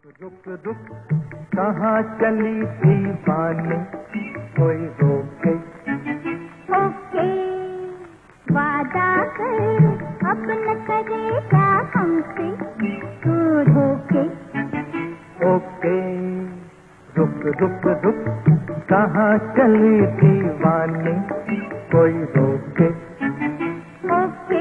रुक रुक कहाँ चली दीवानी, कोई रोके? ओके वादा कर अब न करेगा हमसे तू धोखे। ओके रुक रुक रुक कहाँ चली दीवानी, कोई रोके? ओके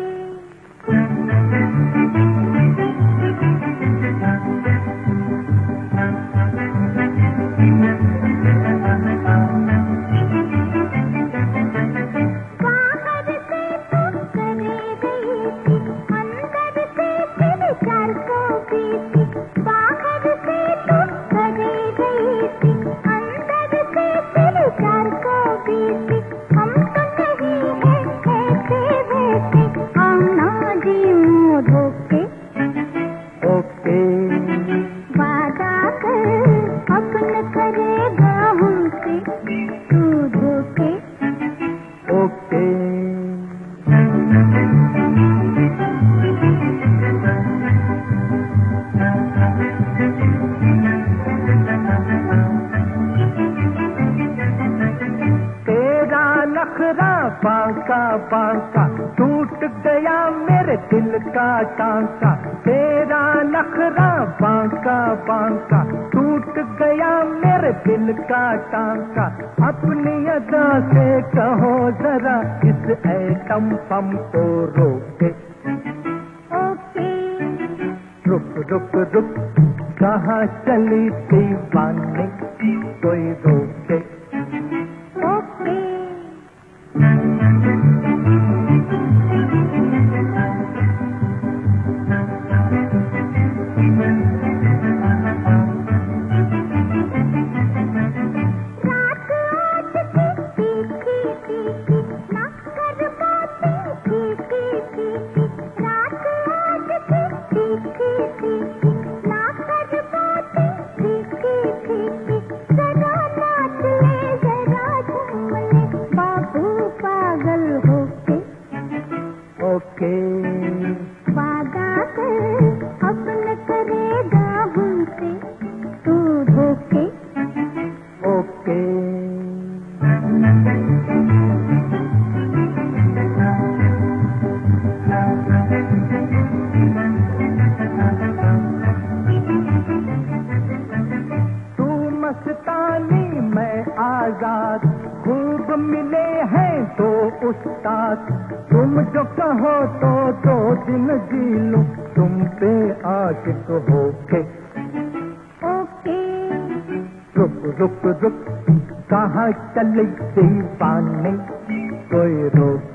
बांका बांका टूट गया मेरे दिल का टांका, तेरा नखरा बांका बांका टूट गया मेरे दिल का टांका। अपनी अदा से कहो जरा इस एटम बम को रोके। ओके रुक रुक रुक कहाँ चली दीवानी, कोई रोके? ओके ओके वादा कर अब न करेगा हमसे तू धोखे। ओके तू मस्तानी मैं आजाद, खूब मिले हैं दो उस्ताद। तुम जो कहो तो 2 दिन जी लूं तुम पे आशिक होके। ओके रुक रुक रुक कहाँ चली दीवानी, कोई रोक?